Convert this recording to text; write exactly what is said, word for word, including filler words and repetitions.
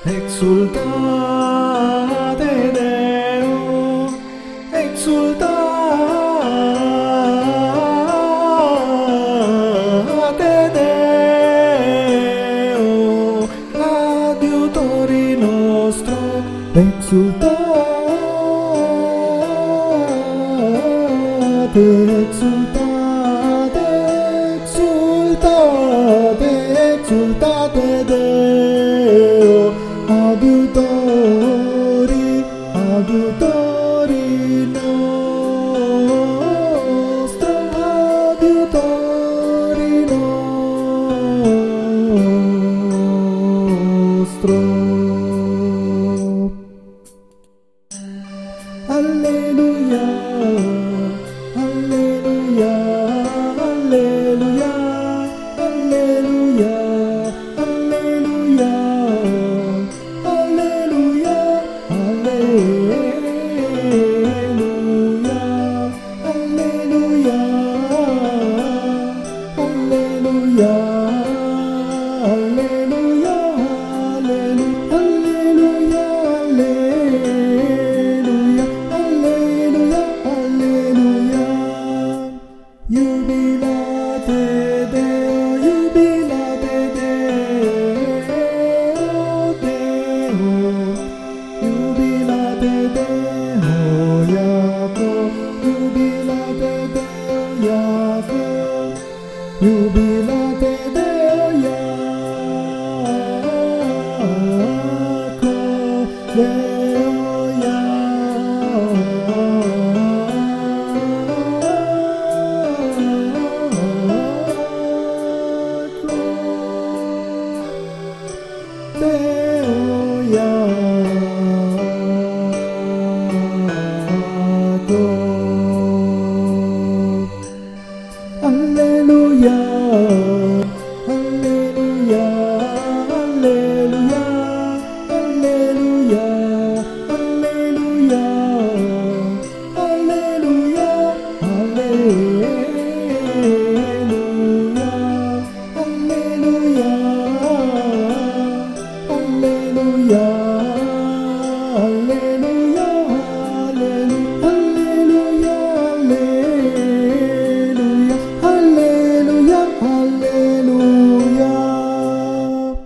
exultate Deo, exultate Deo, adiutori nostro, exultate, exultate, exultate, exultate Deo, adiutori, adiutori nostro, adiutori nostro. Alleluia, alleluia, alleluia, alleluia, alleluia, alleluia, alleluia, alleluia, alleluia, alleluia, alleluia, alleluia, alleluia, alleluia. Jubilate Deo, jubilate Deo, Deo, jubilate Deo, Jacob, jubilate Deo, Jacob, jubilate Deo, Jacob, Deo, Jacob.